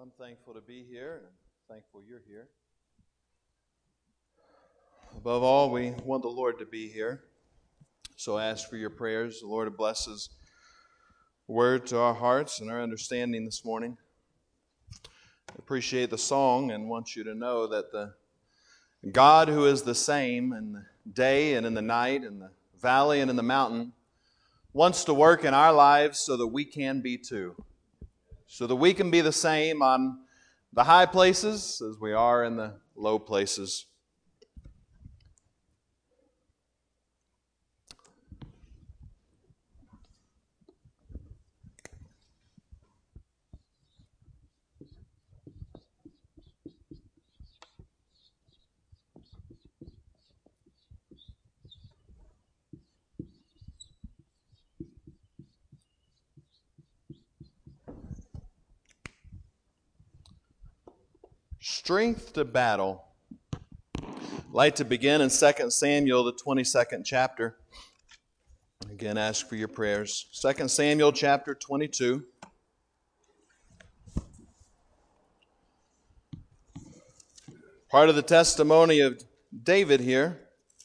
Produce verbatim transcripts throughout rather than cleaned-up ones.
I'm thankful to be here, and I'm thankful you're here. Above all, we want the Lord to be here. So I ask for your prayers. The Lord bless His word to our hearts and our understanding this morning. I appreciate the song and want you to know that the God who is the same in the day and in the night, in the valley and in the mountain, wants to work in our lives so that we can be too. So that we can be the same on the high places as we are in the low places. Strength to battle. I'd like to begin in Second Samuel, the twenty-second chapter. Again, ask for your prayers. Second Samuel chapter twenty-two. Part of the testimony of David here.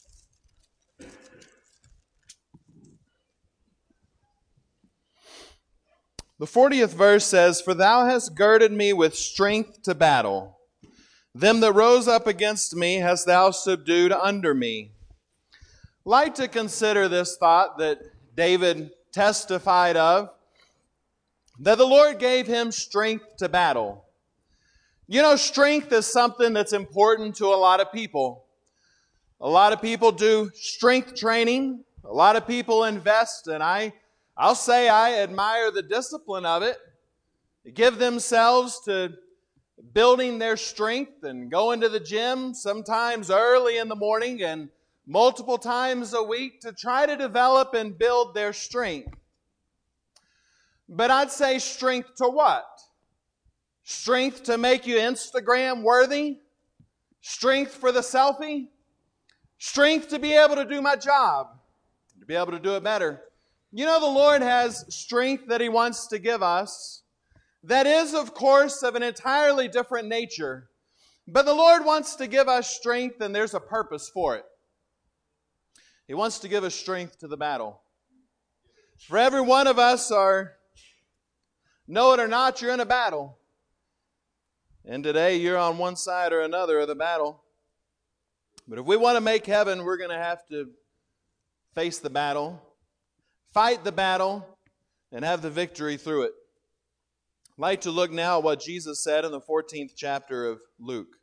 The fortieth verse says, "For thou hast girded me with strength to battle. Them that rose up against me hast thou subdued under me." Like to consider this thought that David testified of, that the Lord gave him strength to battle. You know, strength is something that's important to a lot of people. A lot of people do strength training. A lot of people invest, and I, I'll say I admire the discipline of it. They give themselves to building their strength and going to the gym sometimes early in the morning and multiple times a week to try to develop and build their strength. But I'd say strength to what? Strength to make you Instagram worthy? Strength for the selfie? Strength to be able to do my job, to be able to do it better. You know, the Lord has strength that He wants to give us. That is, of course, of an entirely different nature. But the Lord wants to give us strength, and there's a purpose for it. He wants to give us strength to the battle. For every one of us are, know it or not, you're in a battle. And today you're on one side or another of the battle. But if we want to make heaven, we're going to have to face the battle, fight the battle, and have the victory through it. I'd like to look now at what Jesus said in the fourteenth chapter of Luke.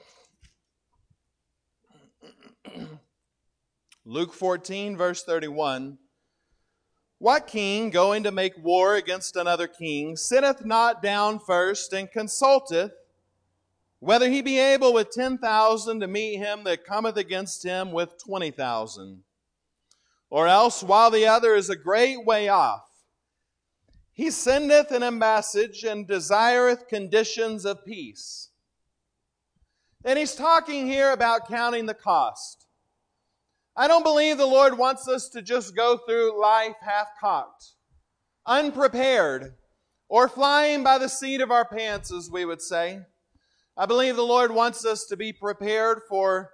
Luke fourteen, verse thirty-one. "What king, going to make war against another king, sitteth not down first and consulteth whether he be able with ten thousand to meet him that cometh against him with twenty thousand? Or else, while the other is a great way off, he sendeth an ambassage and desireth conditions of peace." And he's talking here about counting the cost. I don't believe the Lord wants us to just go through life half-cocked, unprepared, or flying by the seat of our pants, as we would say. I believe the Lord wants us to be prepared for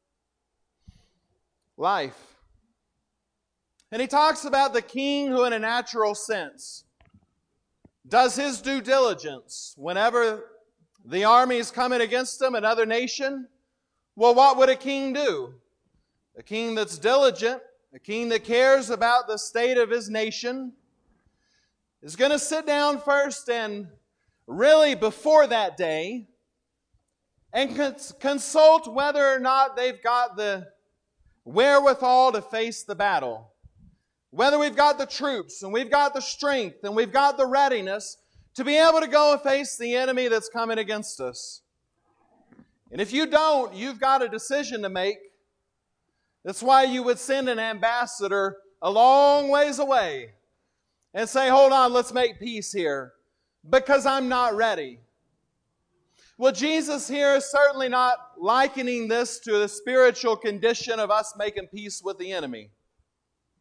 life. And he talks about the king who, in a natural sense, does his due diligence whenever the army is coming against him, another nation. Well, what would a king do? A king that's diligent, a king that cares about the state of his nation, is going to sit down first and really before that day and cons- consult whether or not they've got the wherewithal to face the battle. Whether we've got the troops and we've got the strength and we've got the readiness to be able to go and face the enemy that's coming against us. And if you don't, you've got a decision to make. That's why you would send an ambassador a long ways away and say, "Hold on, let's make peace here, because I'm not ready." Well, Jesus here is certainly not likening this to the spiritual condition of us making peace with the enemy.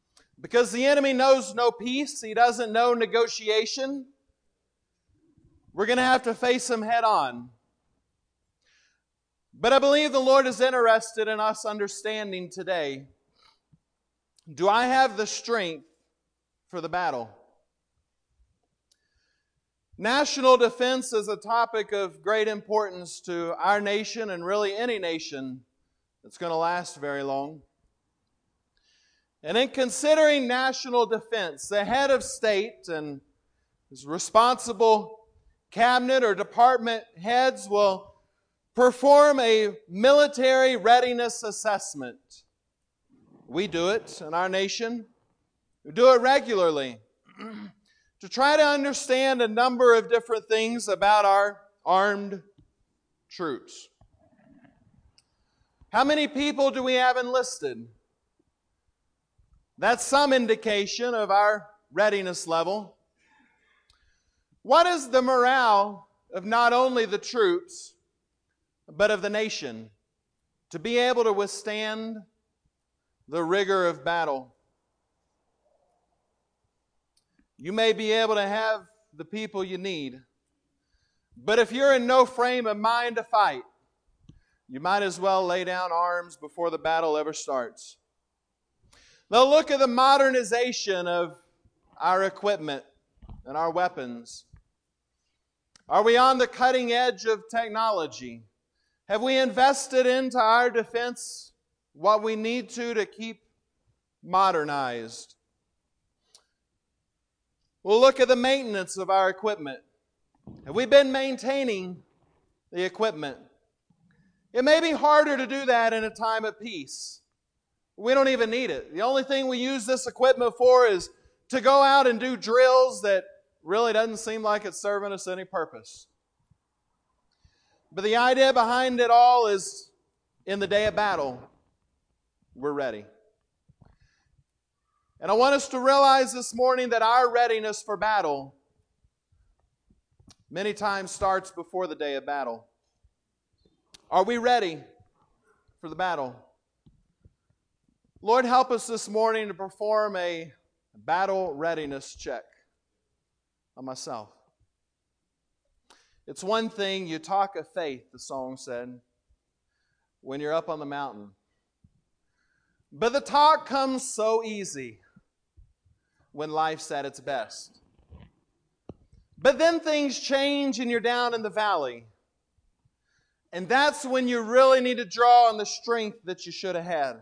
Because the enemy knows no peace. He doesn't know negotiation. We're going to have to face them head on. But I believe the Lord is interested in us understanding today, do I have the strength for the battle? National defense is a topic of great importance to our nation and really any nation that's going to last very long. And in considering national defense, the head of state and his responsible cabinet or department heads will perform a military readiness assessment. We do it in our nation. We do it regularly to try to understand a number of different things about our armed troops. How many people do we have enlisted? That's some indication of our readiness level. What is the morale of not only the troops, but of the nation to be able to withstand the rigor of battle? You may be able to have the people you need, but if you're in no frame of mind to fight, you might as well lay down arms before the battle ever starts. Now look at the modernization of our equipment and our weapons. Are we on the cutting edge of technology? Have we invested into our defense what we need to to keep modernized? We'll look at the maintenance of our equipment. Have we been maintaining the equipment? It may be harder to do that in a time of peace. We don't even need it. The only thing we use this equipment for is to go out and do drills that really doesn't seem like it's serving us any purpose. But the idea behind it all is, in the day of battle, we're ready. And I want us to realize this morning that our readiness for battle many times starts before the day of battle. Are we ready for the battle? Lord, help us this morning to perform a battle readiness check on myself. It's one thing, you talk of faith, the song said, when you're up on the mountain. But the talk comes so easy when life's at its best. But then things change and you're down in the valley. And that's when you really need to draw on the strength that you should have had.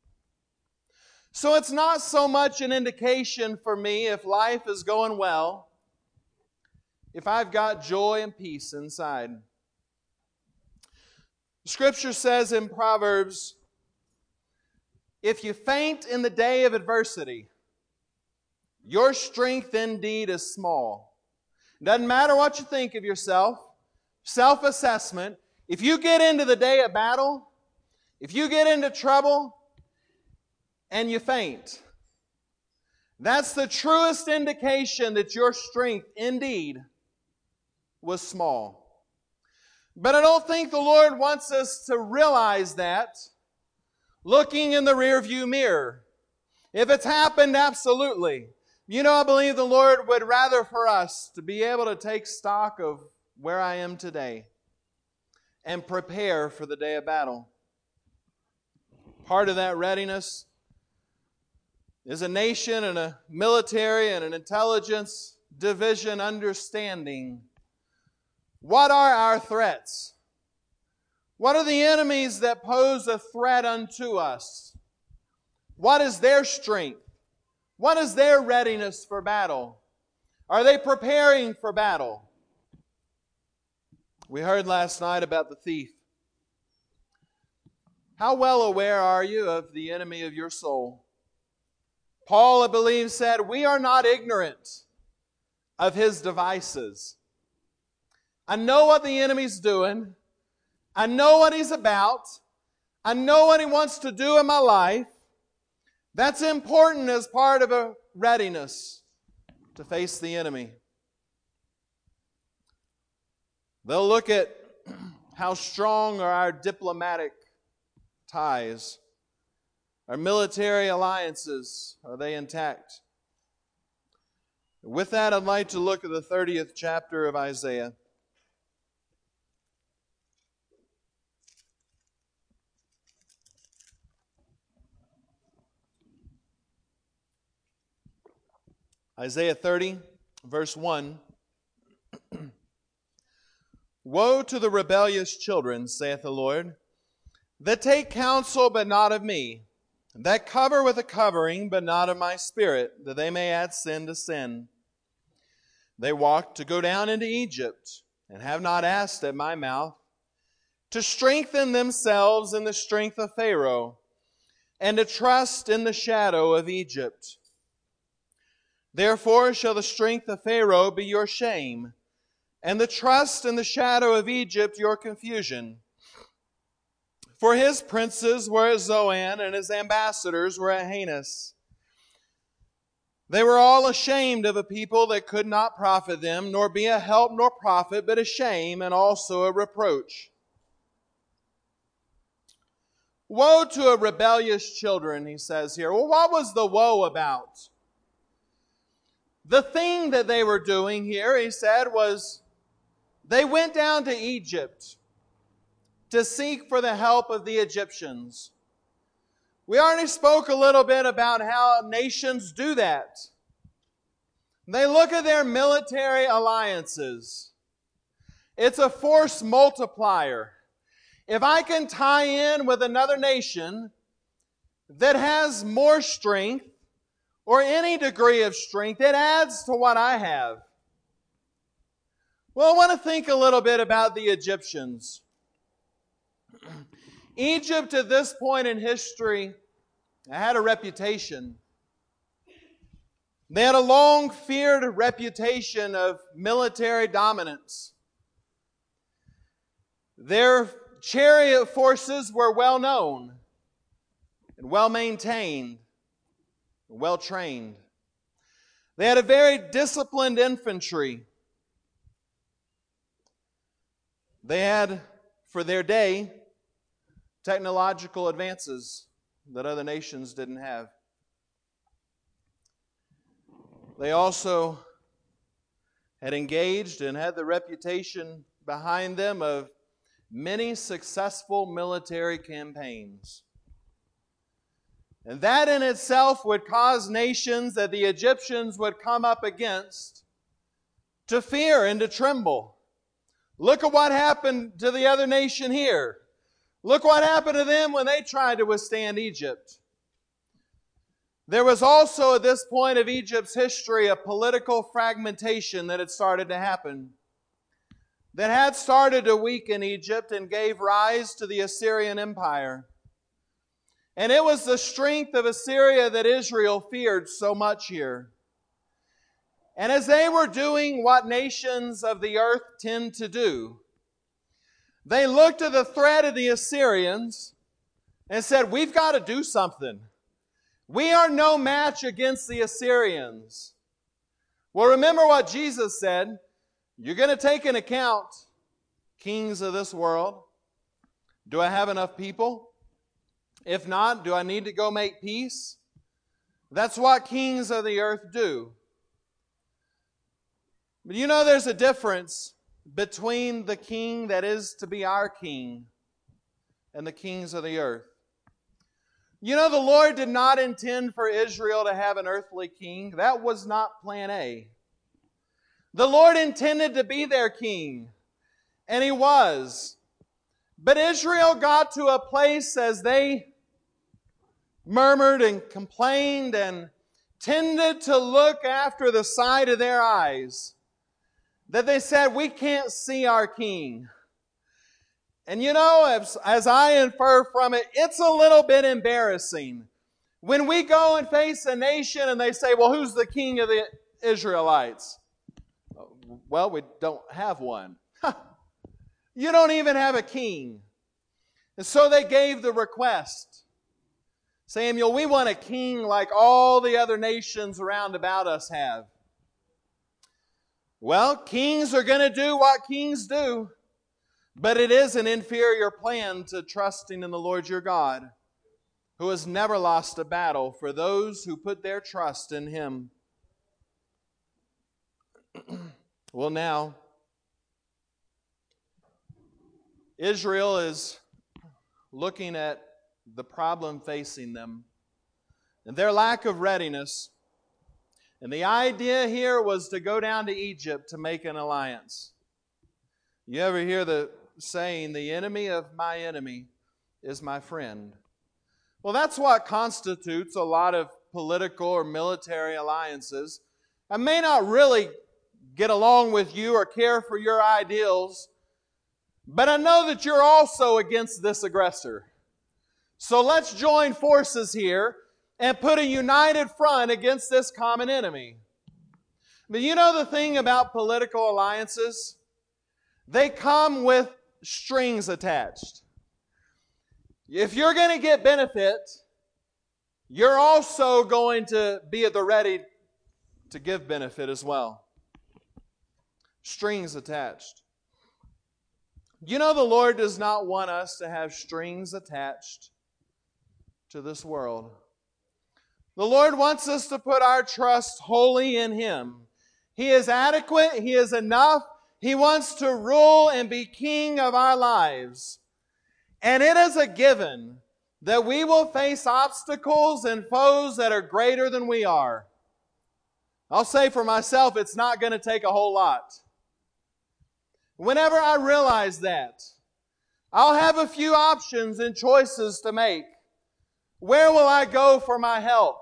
So it's not so much an indication for me if life is going well, if I've got joy and peace inside. Scripture says in Proverbs, if you faint in the day of adversity, your strength indeed is small. Doesn't matter what you think of yourself, self-assessment. If you get into the day of battle, if you get into trouble and you faint, that's the truest indication that your strength indeed was small. But I don't think the Lord wants us to realize that looking in the rearview mirror. If it's happened, absolutely. You know, I believe the Lord would rather for us to be able to take stock of where I am today and prepare for the day of battle. Part of that readiness is a nation and a military and an intelligence division understanding. What are our threats? What are the enemies that pose a threat unto us? What is their strength? What is their readiness for battle? Are they preparing for battle? We heard last night about the thief. How well aware are you of the enemy of your soul? Paul, I believe, said, we are not ignorant of his devices. I know what the enemy's doing. I know what he's about. I know what he wants to do in my life. That's important as part of a readiness to face the enemy. They'll look at how strong are our diplomatic ties. Our military alliances, are they intact? With that, I'd like to look at the thirtieth chapter of Isaiah. Isaiah thirty, verse one. Woe to the rebellious children, saith the Lord, that take counsel, but not of me, that cover with a covering, but not of my Spirit, that they may add sin to sin. They walk to go down into Egypt, and have not asked at my mouth, to strengthen themselves in the strength of Pharaoh, and to trust in the shadow of Egypt. Therefore shall the strength of Pharaoh be your shame, and the trust in the shadow of Egypt your confusion. For his princes were at Zoan, and his ambassadors were at Hanes. They were all ashamed of a people that could not profit them, nor be a help nor profit, but a shame and also a reproach. Woe to a rebellious children, he says here. Well, what was the woe about? The thing that they were doing here, he said, was they went down to Egypt to seek for the help of the Egyptians. We already spoke a little bit about how nations do that. They look at their military alliances. It's a force multiplier. If I can tie in with another nation that has more strength or any degree of strength, it adds to what I have. Well, I want to think a little bit about the Egyptians. Egypt at this point in history had a reputation. They had a long feared reputation of military dominance. Their chariot forces were well known and well maintained, and well trained. They had a very disciplined infantry. They had, for their day, technological advances that other nations didn't have. They also had engaged and had the reputation behind them of many successful military campaigns. And that in itself would cause nations that the Egyptians would come up against to fear and to tremble. Look at what happened to the other nation here. Look what happened to them when they tried to withstand Egypt. There was also at this point of Egypt's history a political fragmentation that had started to happen, that had started to weaken Egypt and gave rise to the Assyrian Empire. And it was the strength of Assyria that Israel feared so much here. And as they were doing what nations of the earth tend to do, they looked at the threat of the Assyrians and said, we've got to do something. We are no match against the Assyrians. Well, remember what Jesus said. You're going to take into account kings of this world. Do I have enough people? If not, do I need to go make peace? That's what kings of the earth do. But you know there's a difference between the king that is to be our king and the kings of the earth. You know, the Lord did not intend for Israel to have an earthly king. That was not plan A. The Lord intended to be their king, and He was. But Israel got to a place as they murmured and complained and tended to look after the side of their eyes, that they said, we can't see our king. And you know, as, as I infer from it, it's a little bit embarrassing. When we go and face a nation and they say, well, who's the king of the Israelites? Well, we don't have one. You don't even have a king. And so they gave the request. Samuel, we want a king like all the other nations around about us have. Well, kings are going to do what kings do, but it is an inferior plan to trusting in the Lord your God, who has never lost a battle for those who put their trust in Him. Well, now, Israel is looking at the problem facing them and their lack of readiness. And the idea here was to go down to Egypt to make an alliance. You ever hear the saying, the enemy of my enemy is my friend? Well, that's what constitutes a lot of political or military alliances. I may not really get along with you or care for your ideals, but I know that you're also against this aggressor. So let's join forces here and put a united front against this common enemy. But you know the thing about political alliances? They come with strings attached. If you're going to get benefit, you're also going to be at the ready to give benefit as well. Strings attached. You know the Lord does not want us to have strings attached to this world. The Lord wants us to put our trust wholly in Him. He is adequate. He is enough. He wants to rule and be king of our lives. And it is a given that we will face obstacles and foes that are greater than we are. I'll say for myself, it's not going to take a whole lot. Whenever I realize that, I'll have a few options and choices to make. Where will I go for my help?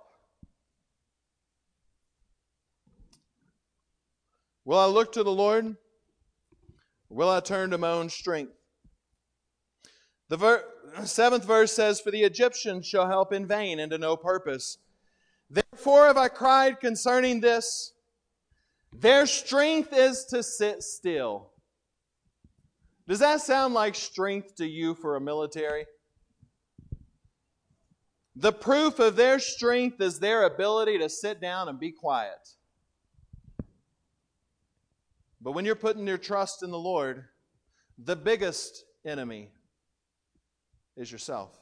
Will I look to the Lord? Or will I turn to my own strength? The ver- seventh verse says, For the Egyptians shall help in vain and to no purpose. Therefore have I cried concerning this, their strength is to sit still. Does that sound like strength to you for a military? The proof of their strength is their ability to sit down and be quiet. But when you're putting your trust in the Lord, the biggest enemy is yourself.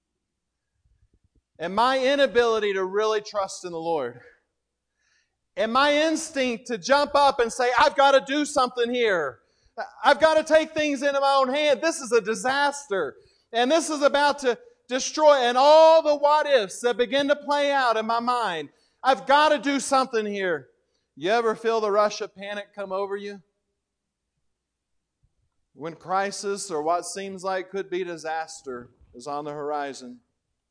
And my inability to really trust in the Lord, and my instinct to jump up and say, I've got to do something here. I've got to take things into my own hand. This is a disaster. And this is about to destroy. And all the what ifs that begin to play out in my mind. I've got to do something here. You ever feel the rush of panic come over you? When crisis or what seems like could be disaster is on the horizon.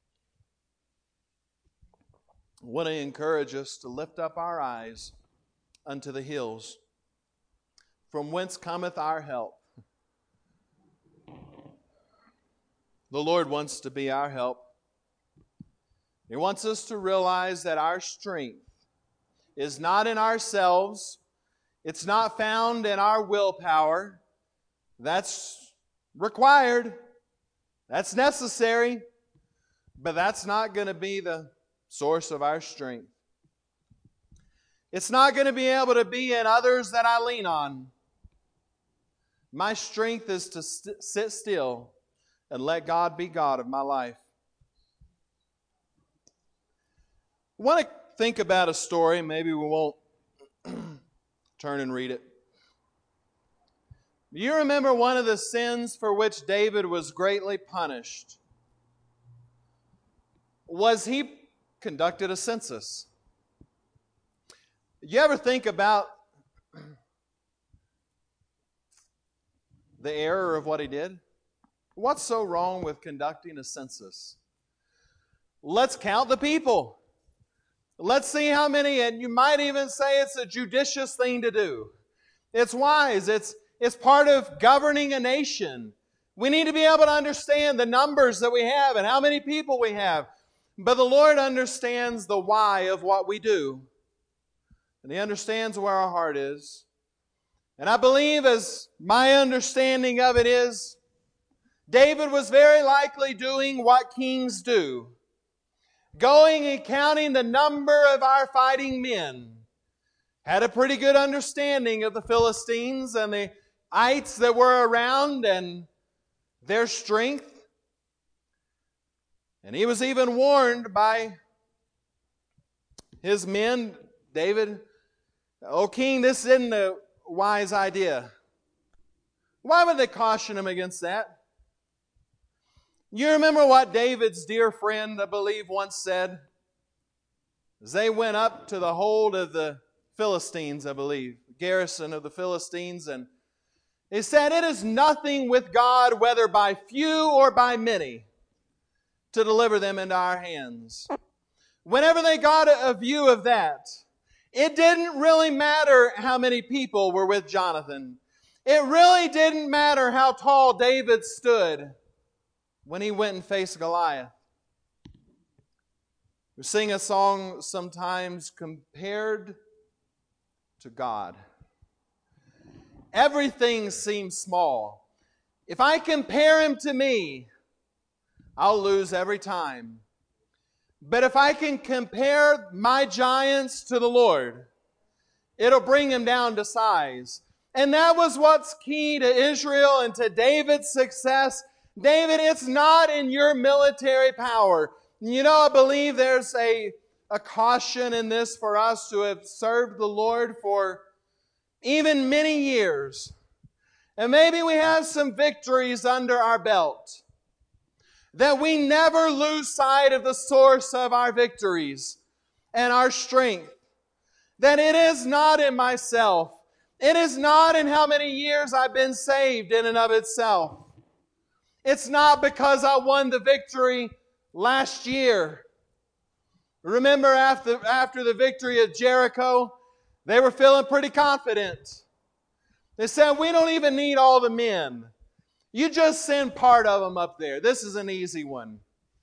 I want to encourage us to lift up our eyes unto the hills, from whence cometh our help. The Lord wants to be our help. He wants us to realize that our strength is not in ourselves. It's not found in our willpower. That's required. That's necessary. But that's not going to be the source of our strength. It's not going to be able to be in others that I lean on. My strength is to st- sit still and let God be God of my life. I want to think about a story. Maybe we won't turn and read it. You remember one of the sins for which David was greatly punished was he conducted a census. You ever think about the error of what he did? What's so wrong with conducting a census? Let's count the people. Let's see how many, and you might even say it's a judicious thing to do. It's wise. It's, it's part of governing a nation. We need to be able to understand the numbers that we have and how many people we have. But the Lord understands the why of what we do. And He understands where our heart is. And I believe, as my understanding of it is, David was very likely doing what kings do. Going and counting the number of our fighting men. Had a pretty good understanding of the Philistines and the ites that were around and their strength. And he was even warned by his men, David, "O king, this isn't a wise idea." Why would they caution him against that? You remember what David's dear friend, I believe, once said? As they went up to the hold of the Philistines, I believe, the garrison of the Philistines, and they said, "It is nothing with God, whether by few or by many, to deliver them into our hands." Whenever they got a view of that, it didn't really matter how many people were with Jonathan. It really didn't matter how tall David stood when he went and faced Goliath. We sing a song sometimes, compared to God. Everything seems small. If I compare Him to me, I'll lose every time. But if I can compare my giants to the Lord, it'll bring Him down to size. And that was what's key to Israel and to David's success. David, it's not in your military power. You know, I believe there's a, a caution in this for us who have served the Lord for even many years. And maybe we have some victories under our belt. That we never lose sight of the source of our victories and our strength. That it is not in myself. It is not in how many years I've been saved in and of itself. It's not because I won the victory last year. Remember after, after the victory of Jericho, they were feeling pretty confident. They said, "We don't even need all the men. You just send part of them up there. This is an easy one."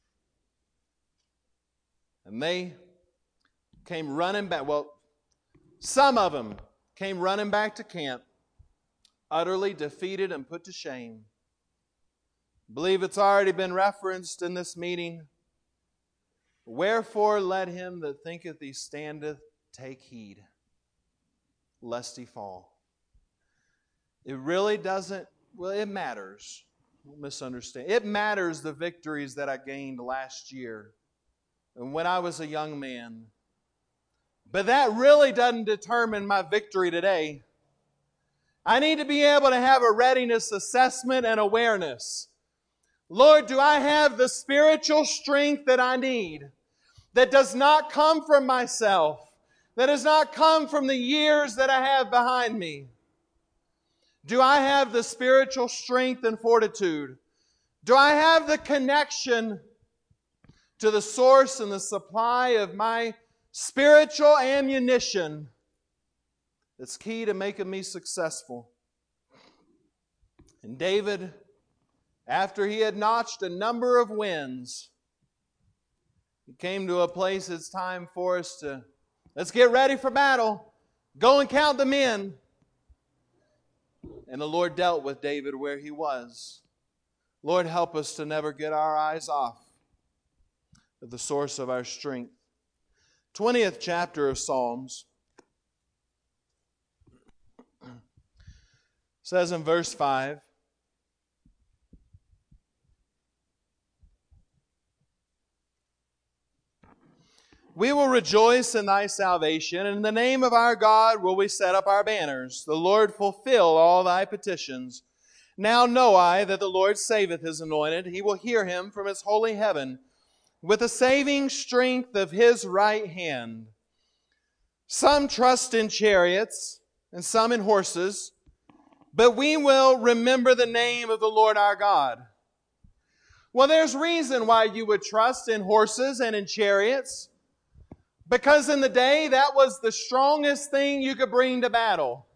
And they came running back. Well, some of them came running back to camp, utterly defeated and put to shame. I believe it's already been referenced in this meeting. "Wherefore let him that thinketh he standeth take heed, lest he fall." It really doesn't, well, it matters. Don't misunderstand. It matters the victories that I gained last year and when I was a young man. But that really doesn't determine my victory today. I need to be able to have a readiness assessment and awareness. Lord, do I have the spiritual strength that I need that does not come from myself, that does not come from the years that I have behind me? Do I have the spiritual strength and fortitude? Do I have the connection to the source and the supply of my spiritual ammunition that's key to making me successful? And David, after he had notched a number of wins, he came to a place it's time for us to, let's get ready for battle. Go and count the men. And the Lord dealt with David where he was. Lord, help us to never get our eyes off of the source of our strength. twentieth chapter of Psalms says in verse five, "We will rejoice in thy salvation, and in the name of our God will we set up our banners. The Lord fulfill all thy petitions. Now know I that the Lord saveth his anointed. He will hear him from his holy heaven with the saving strength of his right hand. Some trust in chariots, and some in horses, but we will remember the name of the Lord our God." Well, there's reason why you would trust in horses and in chariots. Because in the day, that was the strongest thing you could bring to battle.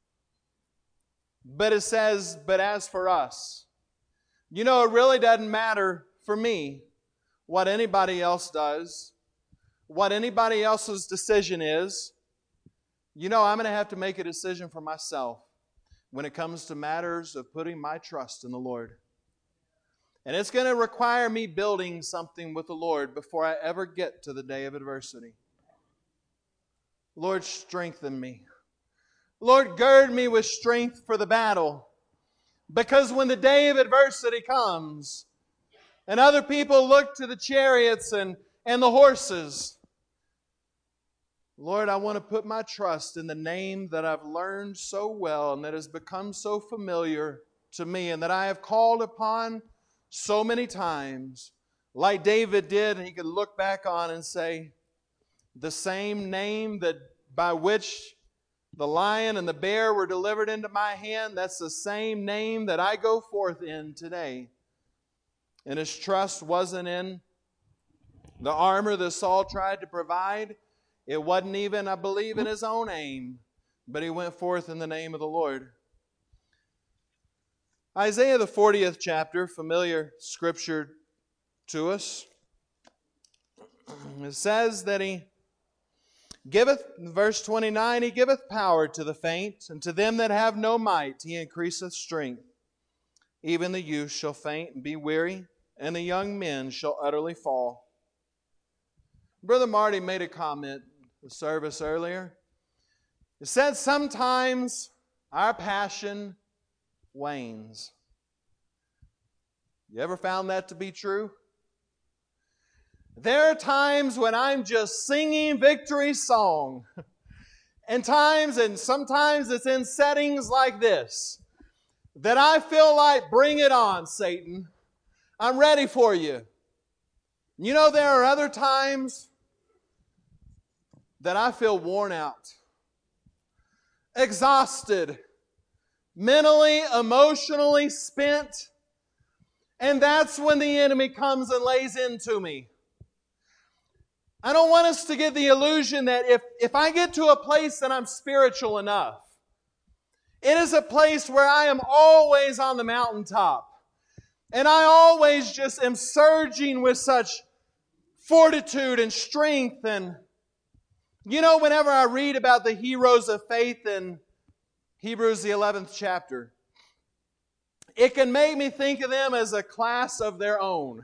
But it says, "But as for us," you know, it really doesn't matter for me what anybody else does, what anybody else's decision is. You know, I'm going to have to make a decision for myself when it comes to matters of putting my trust in the Lord. And it's going to require me building something with the Lord before I ever get to the day of adversity. Lord, strengthen me. Lord, gird me with strength for the battle. Because when the day of adversity comes, and other people look to the chariots and, and the horses, Lord, I want to put my trust in the name that I've learned so well and that has become so familiar to me and that I have called upon so many times. Like David did, and he could look back on and say, The same name that by which the lion and the bear were delivered into my hand, that's the same name that I go forth in today. And his trust wasn't in the armor that Saul tried to provide. It wasn't even, I believe, in his own aim, but he went forth in the name of the Lord. Isaiah, the fortieth chapter, familiar scripture to us. It says that he giveth, verse twenty-nine, he giveth power to the faint, and to them that have no might he increaseth strength. Even the youth shall faint and be weary, and the young men shall utterly fall. Brother Marty made a comment in the service earlier. It said sometimes our passion wanes. You ever found that to be true? There are times when I'm just singing victory song. And times, and sometimes it's in settings like this, that I feel like, bring it on, Satan. I'm ready for you. You know, there are other times that I feel worn out, exhausted, mentally, emotionally spent, and that's when the enemy comes and lays into me. I don't want us to get the illusion that if, if I get to a place that I'm spiritual enough, it is a place where I am always on the mountaintop. And I always just am surging with such fortitude and strength. And you know, whenever I read about the heroes of faith in Hebrews, the eleventh chapter, it can make me think of them as a class of their own.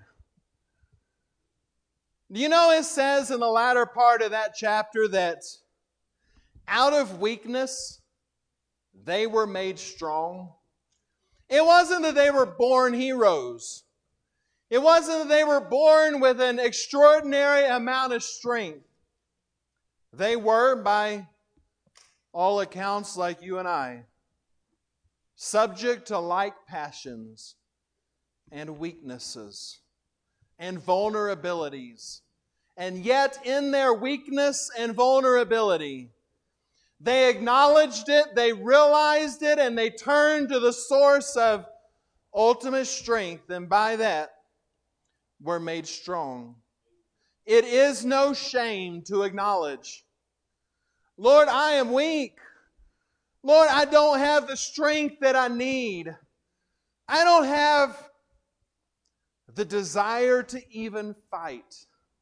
You know, it says in the latter part of that chapter that out of weakness, they were made strong. It wasn't that they were born heroes. It wasn't that they were born with an extraordinary amount of strength. They were, by all accounts, like you and I, subject to like passions and weaknesses and vulnerabilities. And yet, in their weakness and vulnerability, they acknowledged it, they realized it, and they turned to the source of ultimate strength, and by that were made strong. It is no shame to acknowledge, Lord, I am weak. Lord, I don't have the strength that I need. I don't have the desire to even fight.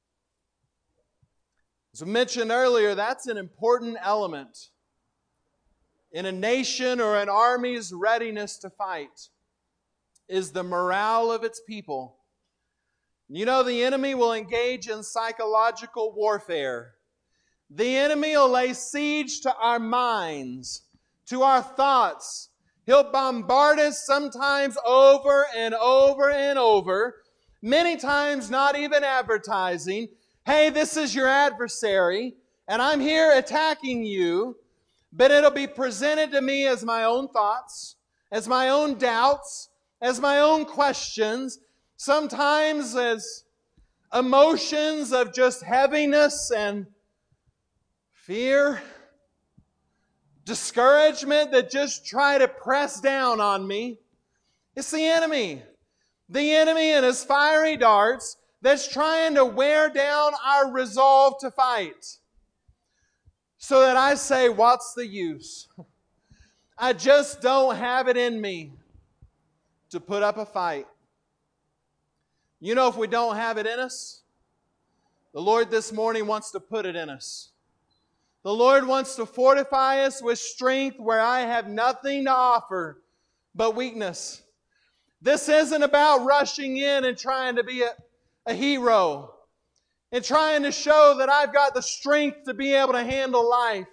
As I mentioned earlier, that's an important element in a nation or an army's readiness to fight, is the morale of its people. You know, the enemy will engage in psychological warfare. The enemy will lay siege to our minds, to our thoughts. He'll bombard us sometimes over and over and over, many times not even advertising, hey, this is your adversary, and I'm here attacking you, but it'll be presented to me as my own thoughts, as my own doubts, as my own questions, sometimes as emotions of just heaviness and fear, discouragement that just try to press down on me. It's the enemy. The enemy and his fiery darts that's trying to wear down our resolve to fight. So that I say, what's the use? I just don't have it in me to put up a fight. You know, if we don't have it in us, the Lord this morning wants to put it in us. The Lord wants to fortify us with strength where I have nothing to offer but weakness. This isn't about rushing in and trying to be a, a hero and trying to show that I've got the strength to be able to handle life.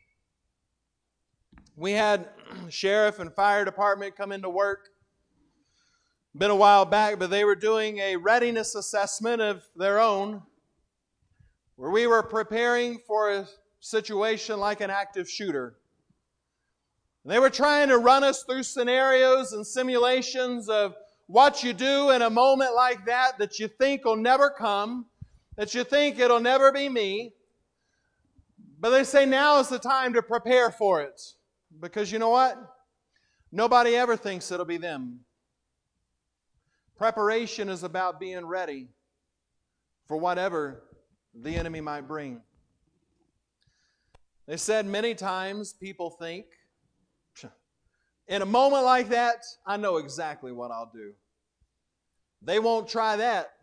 We had sheriff and fire department come into work. Been a while back, but they were doing a readiness assessment of their own, where we were preparing for a situation like an active shooter. They were trying to run us through scenarios and simulations of what you do in a moment like that that you think will never come, that you think it'll never be me. But they say now is the time to prepare for it. Because you know what? Nobody ever thinks it'll be them. Preparation is about being ready for whatever the enemy might bring. They said many times people think, in a moment like that, I know exactly what I'll do. They won't try that.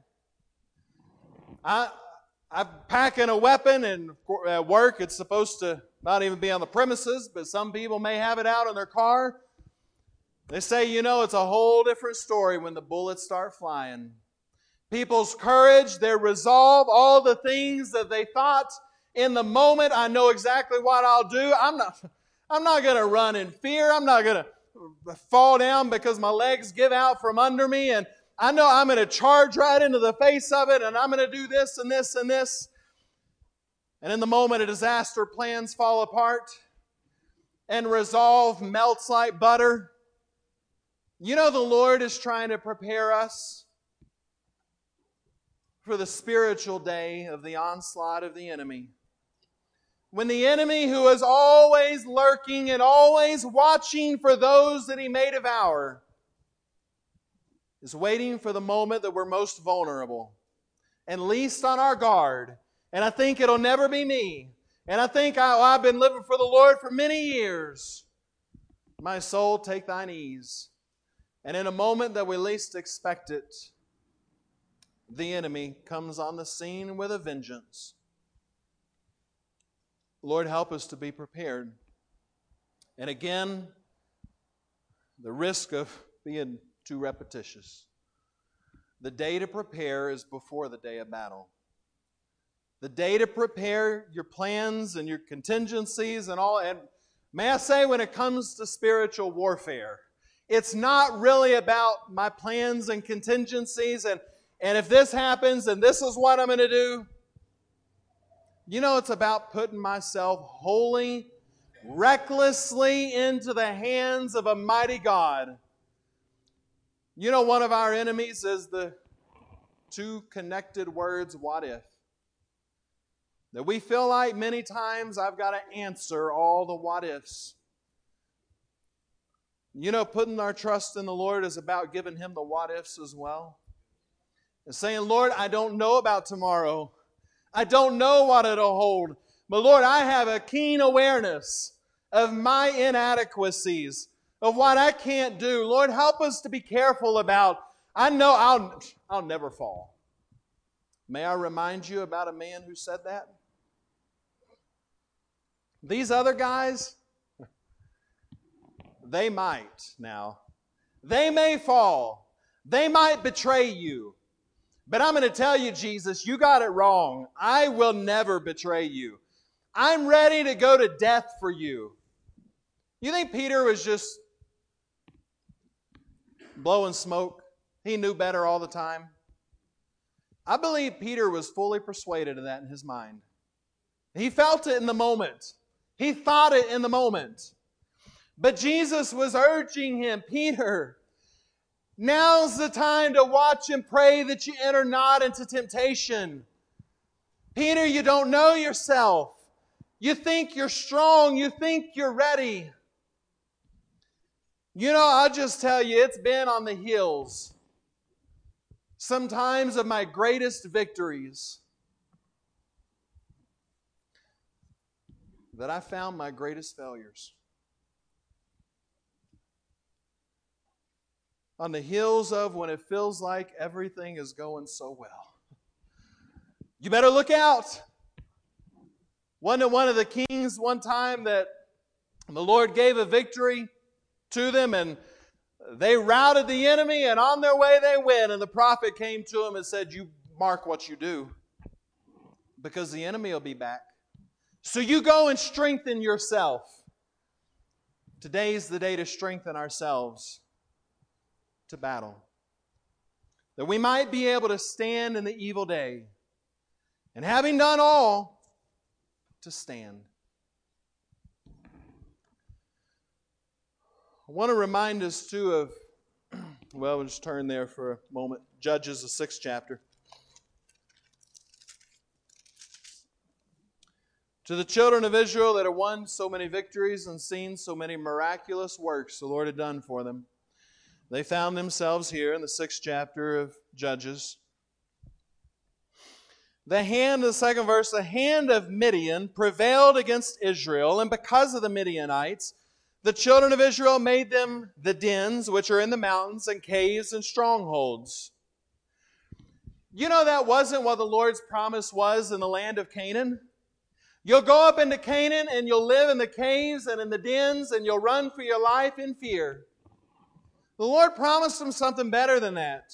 I, I'm packing a weapon, and at work it's supposed to not even be on the premises, but some people may have it out in their car. They say, you know, it's a whole different story when the bullets start flying. People's courage, their resolve, all the things that they thought in the moment, I know exactly what I'll do. I'm not, I'm not going to run in fear. I'm not going to fall down because my legs give out from under me. And I know I'm going to charge right into the face of it, and I'm going to do this and this and this. And in the moment of disaster, plans fall apart, and resolve melts like butter. You know, the Lord is trying to prepare us for the spiritual day of the onslaught of the enemy. When the enemy, who is always lurking and always watching for those that he may devour, is waiting for the moment that we're most vulnerable and least on our guard. And I think it'll never be me. And I think I, I've been living for the Lord for many years. My soul, take thine ease. And in a moment that we least expect it, the enemy comes on the scene with a vengeance. Lord, help us to be prepared. And again, the risk of being too repetitious. The day to prepare is before the day of battle. The day to prepare your plans and your contingencies and all. And may I say, when it comes to spiritual warfare, it's not really about my plans and contingencies and, and if this happens and this is what I'm going to do. You know, it's about putting myself wholly, recklessly into the hands of a mighty God. You know, one of our enemies is the two connected words, what if? That we feel like many times I've got to answer all the what ifs. You know, putting our trust in the Lord is about giving Him the what ifs as well. And saying, Lord, I don't know about tomorrow. I don't know what it'll hold. But Lord, I have a keen awareness of my inadequacies, of what I can't do. Lord, help us to be careful about, I know I'll, I'll never fall. May I remind you about a man who said that? These other guys, they might now. They may fall. They might betray you. But I'm going to tell you, Jesus, you got it wrong. I will never betray you. I'm ready to go to death for you. You think Peter was just blowing smoke? He knew better all the time. I believe Peter was fully persuaded of that in his mind. He felt it in the moment. He thought it in the moment. But Jesus was urging him, Peter, now's the time to watch and pray that you enter not into temptation. Peter, you don't know yourself. You think you're strong. You think you're ready. You know, I'll just tell you, it's been on the heels sometimes of my greatest victories that I found my greatest failures. On the heels of when it feels like everything is going so well. You better look out. One of, one of the kings one time that the Lord gave a victory to them, and they routed the enemy, and on their way they went. And the prophet came to him and said, you mark what you do, because the enemy will be back. So you go and strengthen yourself. Today's the day to strengthen ourselves to battle, that we might be able to stand in the evil day, and having done all, to stand. I want to remind us too of, well, we'll just turn there for a moment. Judges, the sixth chapter. To the children of Israel that had won so many victories and seen so many miraculous works the Lord had done for them, they found themselves here in the sixth chapter of Judges. The hand, the second verse, the hand of Midian prevailed against Israel, and because of the Midianites, the children of Israel made them the dens which are in the mountains and caves and strongholds. You know that wasn't what the Lord's promise was in the land of Canaan? You'll go up into Canaan and you'll live in the caves and in the dens and you'll run for your life in fear. The Lord promised them something better than that.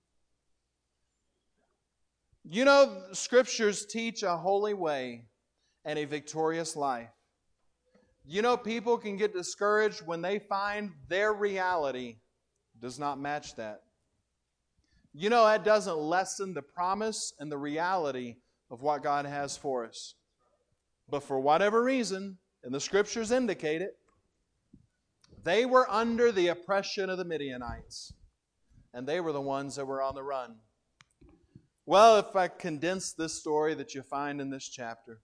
You know, Scriptures teach a holy way and a victorious life. You know, people can get discouraged when they find their reality does not match that. You know, that doesn't lessen the promise and the reality of what God has for us. But for whatever reason, and the Scriptures indicate it, they were under the oppression of the Midianites. And they were the ones that were on the run. Well, if I condense this story that you find in this chapter,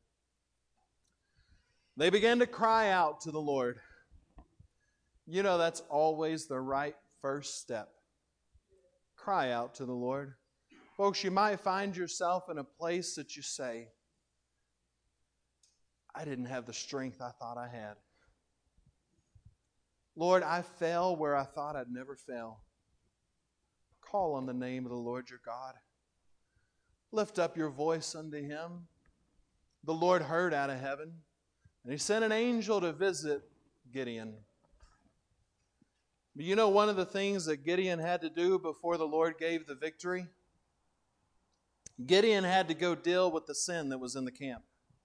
they began to cry out to the Lord. You know, that's always the right first step. Cry out to the Lord. Folks, you might find yourself in a place that you say, I didn't have the strength I thought I had. Lord, I fell where I thought I'd never fail. Call on the name of the Lord your God. Lift up your voice unto Him. The Lord heard out of heaven, and He sent an angel to visit Gideon. But you know one of the things that Gideon had to do before the Lord gave the victory? Gideon had to go deal with the sin that was in the camp.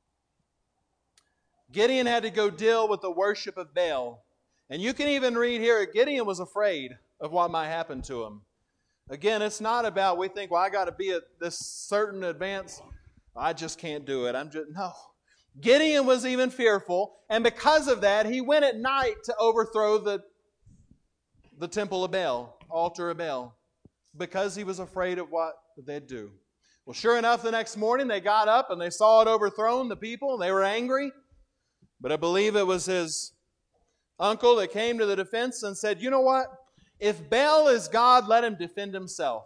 Gideon had to go deal with the worship of Baal. And you can even read here, Gideon was afraid of what might happen to him. Again, it's not about we think, well, I got to be at this certain advance. I just can't do it. I'm just, no. Gideon was even fearful, and because of that, he went at night to overthrow the, the temple of Baal, altar of Baal, because he was afraid of what they'd do. Well, sure enough, the next morning they got up and they saw it overthrown, the people, and they were angry. But I believe it was his uncle that came to the defense and said, you know what? If Baal is God, let him defend himself.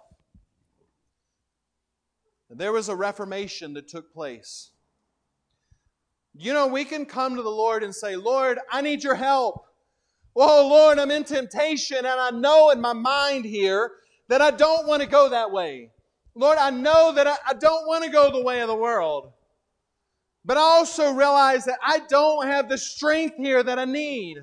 And there was a reformation that took place. You know, we can come to the Lord and say, Lord, I need your help. Oh, Lord, I'm in temptation, and I know in my mind here that I don't want to go that way. Lord, I know that I, I don't want to go the way of the world. But I also realize that I don't have the strength here that I need.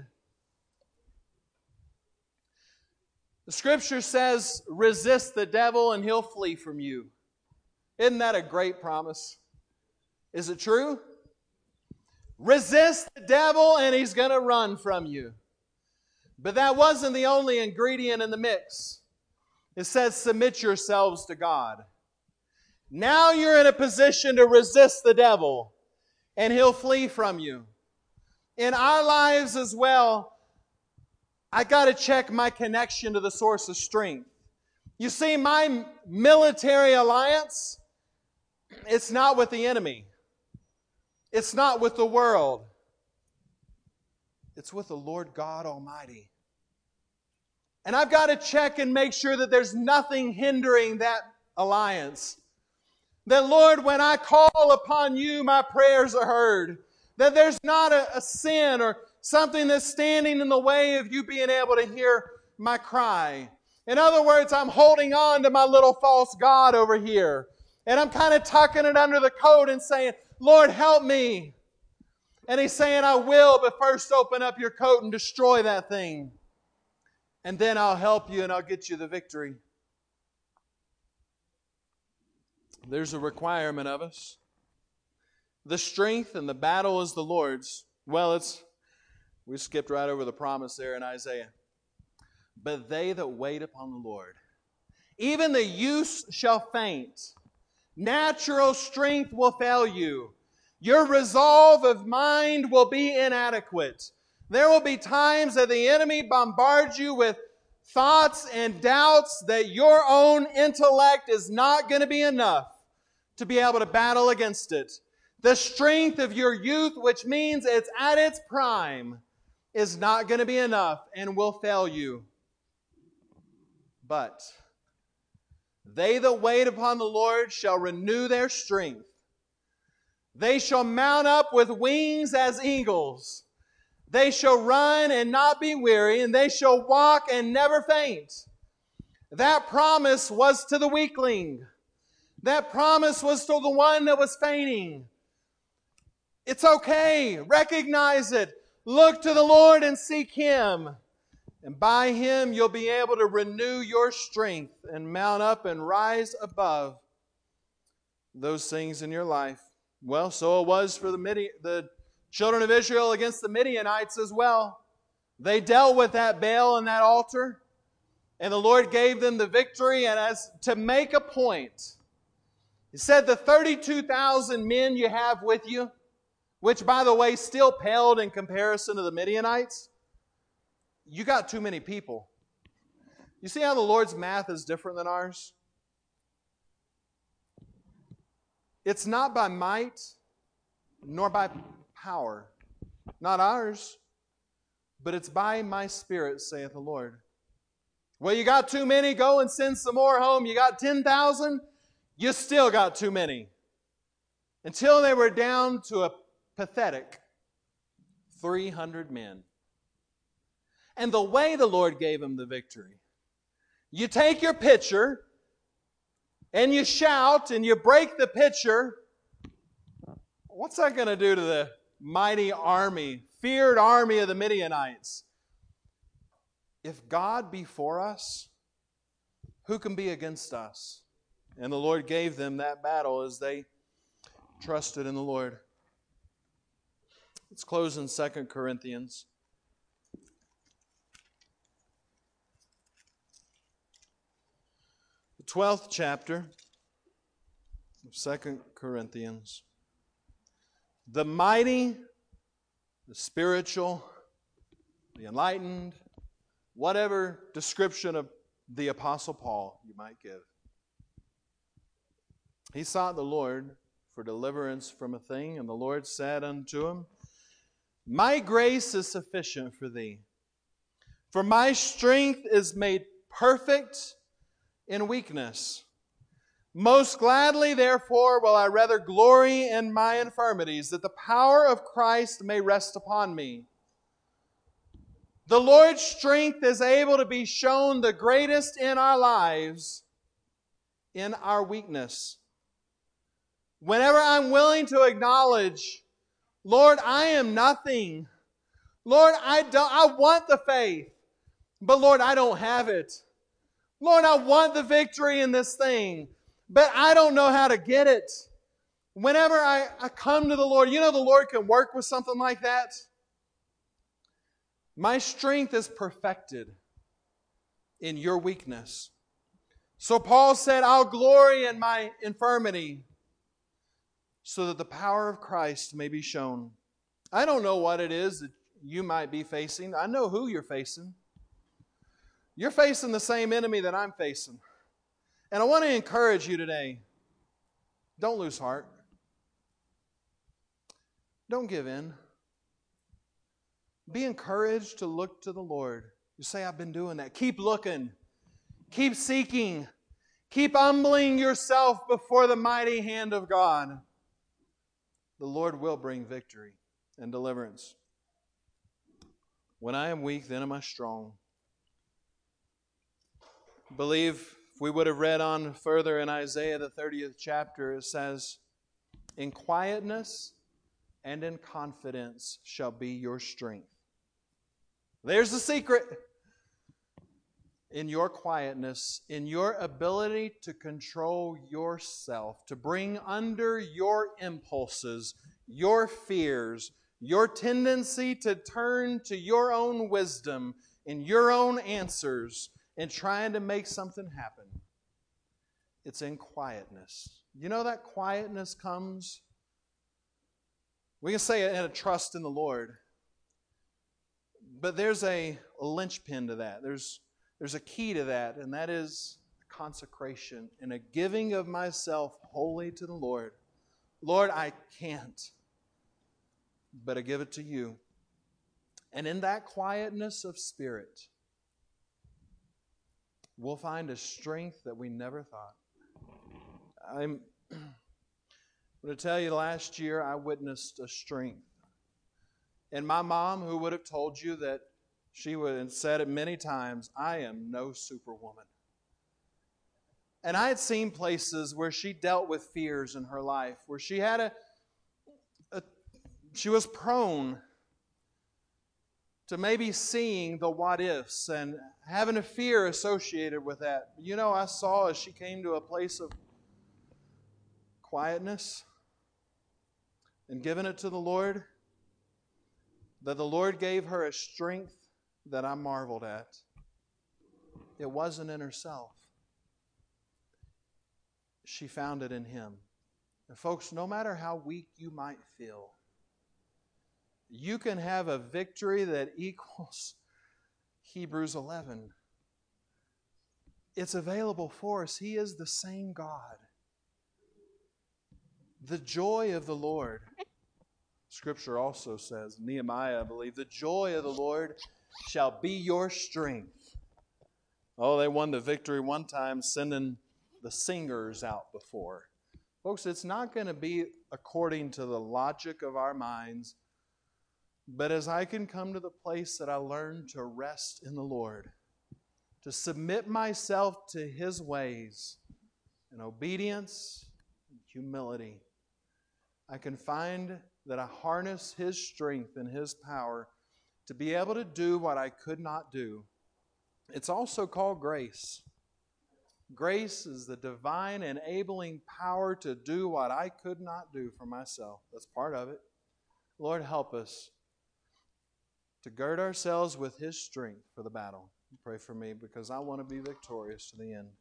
The Scripture says, resist the devil and he'll flee from you. Isn't that a great promise? Is it true? Resist the devil and he's going to run from you. But that wasn't the only ingredient in the mix. It says, submit yourselves to God. Now you're in a position to resist the devil and he'll flee from you. In our lives as well, I got to check my connection to the source of strength. You see, my military alliance, it's not with the enemy. It's not with the world. It's with the Lord God Almighty. And I've got to check and make sure that there's nothing hindering that alliance. That, Lord, when I call upon you, my prayers are heard. That there's not a, a sin or something that's standing in the way of you being able to hear my cry. In other words, I'm holding on to my little false god over here. And I'm kind of tucking it under the coat and saying, Lord, help me. And He's saying, I will, but first open up your coat and destroy that thing. And then I'll help you and I'll get you the victory. There's a requirement of us. The strength and the battle is the Lord's. Well, it's we skipped right over the promise there in Isaiah. But they that wait upon the Lord, even the youth shall faint. Natural strength will fail you. Your resolve of mind will be inadequate. There will be times that the enemy bombards you with thoughts and doubts that your own intellect is not going to be enough to be able to battle against it. The strength of your youth, which means it's at its prime, is not going to be enough and will fail you. But they that wait upon the Lord shall renew their strength. They shall mount up with wings as eagles. They shall run and not be weary, and they shall walk and never faint. That promise was to the weakling. That promise was to the one that was fainting. It's okay. Recognize it. Look to the Lord and seek Him. And by Him you'll be able to renew your strength and mount up and rise above those things in your life. Well, so it was for the Midi- the children of Israel against the Midianites as well. They dealt with that Baal and that altar, and the Lord gave them the victory. And as to make a point, He said, the thirty-two thousand men you have with you, which, by the way, still paled in comparison to the Midianites, you got too many people. You see how the Lord's math is different than ours? It's not by might, nor by power. Not ours, but it's by my Spirit, saith the Lord. Well, you got too many, go and send some more home. You got ten thousand, you still got too many. Until they were down to a pathetic three hundred men. And the way the Lord gave them the victory, you take your pitcher and you shout and you break the pitcher. What's that going to do to the mighty army, feared army of the Midianites? If God be for us, who can be against us? And the Lord gave them that battle as they trusted in the Lord. Let's close in Second Corinthians. The twelfth chapter of Second Corinthians. The mighty, the spiritual, the enlightened, whatever description of the Apostle Paul you might give. He sought the Lord for deliverance from a thing, and the Lord said unto him, My grace is sufficient for thee, for my strength is made perfect in weakness. Most gladly, therefore, will I rather glory in my infirmities, that the power of Christ may rest upon me. The Lord's strength is able to be shown the greatest in our lives in our weakness. Whenever I'm willing to acknowledge, Lord, I am nothing. Lord, I don't, I want the faith, but Lord, I don't have it. Lord, I want the victory in this thing, but I don't know how to get it. Whenever I, I come to the Lord, you know the Lord can work with something like that. My strength is perfected in your weakness. So Paul said, I'll glory in my infirmity so that the power of Christ may be shown. I don't know what it is that you might be facing. I know who you're facing. You're facing the same enemy that I'm facing. And I want to encourage you today, don't lose heart. Don't give in. Be encouraged to look to the Lord. You say, I've been doing that. Keep looking. Keep seeking. Keep humbling yourself before the mighty hand of God. The Lord will bring victory and deliverance. When I am weak, then am I strong. I believe if we would have read on further in Isaiah, the thirtieth chapter, it says, In quietness and in confidence shall be your strength. There's the secret. In your quietness, in your ability to control yourself, to bring under your impulses, your fears, your tendency to turn to your own wisdom and your own answers and trying to make something happen. It's in quietness. You know that quietness comes, we can say it in a trust in the Lord, but there's a, a linchpin to that. There's There's a key to that, and that is consecration and a giving of myself wholly to the Lord. Lord, I can't, but I give it to you. And in that quietness of spirit, we'll find a strength that we never thought. I'm going to tell you, last year I witnessed a strength. And my mom, who would have told you that she would have said it many times, I am no superwoman. And I had seen places where she dealt with fears in her life, where she had a, a she was prone to maybe seeing the what ifs and having a fear associated with that. You know, I saw as she came to a place of quietness and giving it to the Lord, that the Lord gave her a strength that I marveled at. It wasn't in herself. She found it in Him. And folks, no matter how weak you might feel, you can have a victory that equals Hebrews eleven. It's available for us. He is the same God. The joy of the Lord. Scripture also says, Nehemiah, I believe, the joy of the Lord shall be your strength. Oh, they won the victory one time sending the singers out before. Folks, it's not going to be according to the logic of our minds, but as I can come to the place that I learn to rest in the Lord, to submit myself to His ways in obedience and humility, I can find that I harness His strength and His power to be able to do what I could not do. It's also called grace. Grace is the divine enabling power to do what I could not do for myself. That's part of it. Lord, help us to gird ourselves with His strength for the battle. Pray for me because I want to be victorious to the end.